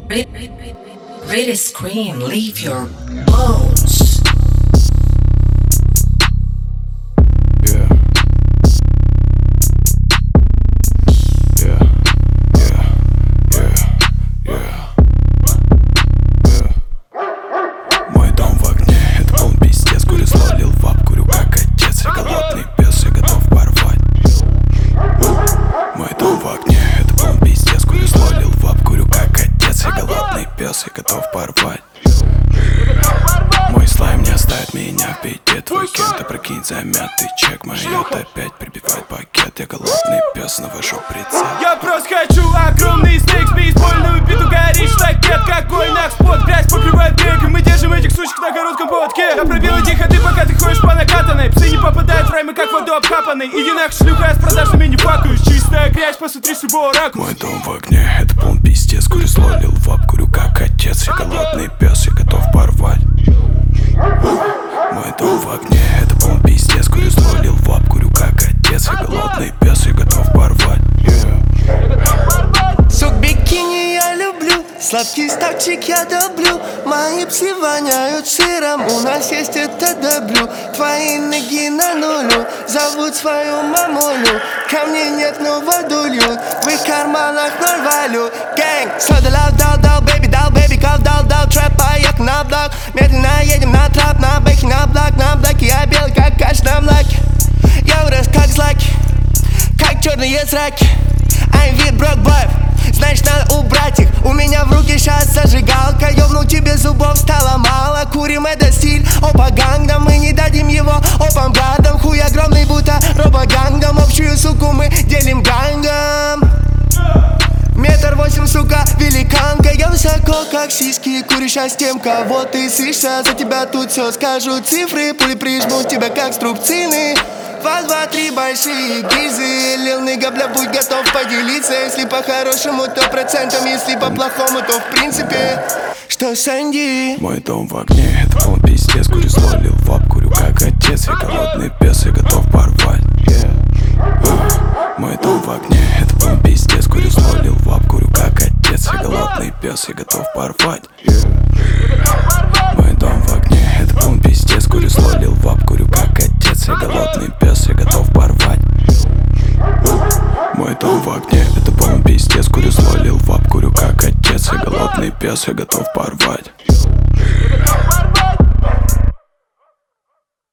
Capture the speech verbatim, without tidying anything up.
Really scream, leave your bones. Yeah. Yeah. Yeah. Yeah. Yeah. Yeah. Мой дом в огне, это полный пиздец. Курю зло, лил вап, курю как отец. Я голодный пес, я готов порвать. Мой дом в огне, это полный пиздец. Курю зло, лил вап, курю как отец. Я голодный пес, я готов порвать. Мой слайм не оставит меня в беде. Твой кент, опрокинь замятый чек. Майот опять прибивает пакет. Я голодный пес, навожу прицел. Я просто хочу огромный стейк с бейсбольную биту. Горит штакет, какой нах спот. Грязь покрывает берег, и мы держим этих сучек на коротком поводке. Я пробил эти ходы, пока ты ходишь по накатанной. Псы не попадают в раймы, как воду обкапанной. Иди нах, шлюха, я с продажными не факуюсь. Чистая грязь, посмотри с любого ракурса. Мой дом в огне, это полный пиздец. Курю зло, лил вап, курю как отец. Я голодный пес, я готов порвать. Мой дом в огне, это полный пиздец. Курю зло, лил вап, курю как отец. Я голодный пес, я готов порвать. Yeah. Сук бикини я люблю, сладкий ставчик я доблю. Мои псы воняют сыром, у нас есть это доблю. Твои ноги на нулю, зовут свою мамулю. Ко мне нет, но воду льют, в их карманах ноль валют. Гэнг, сода лав, дал, дал, бэби, дал, бэби, кал, дал, дал. Трэп, поехал на блок, медленно едем на трап. На бэхе, на блок, на блоке, я белый, как каш на млаке. Я вырос как злаки, как черные зраки. I'm with Brock Boy, значит надо убрать их. У меня в руке сейчас зажигалка. Ёбнул тебе зубов, стало мало. Курим, это стиль, опа, гангам. Мы не дадим его опам гадам. Хуй огромный, будто робогангом. Общую суку мы делим гангом. Метр восемь, сука, великанка. Я высоко, как сиськи, курю щас тем, кого ты слышишься. За тебя тут все скажу цифры. Пули прижмут тебя, как струбцины. Два, два, три большие гильзы. Лил нига, бля, будь готов поделиться. Если по-хорошему, то процентом. Если по-плохому, то в принципе. Что, Сэнди? Мой дом в огне, это полный пиздец. Курю зло, лил вап, курю как отец. Я голодный пес, я готов порвать. Yeah. uh. Мой дом в огне, это полный пиздец. Курю зло, лил вап, курю как отец. Я голодный пес, я готов порвать. Yeah. Мой дом в огне, это полный пиздец. Курю зло, лил вап, курю как отец. Я голодный пес, я готов порвать. Мой дом в огне, это полный пиздец. Курю зло, лил вап, курю как отец. Я голодный пес, я готов порвать.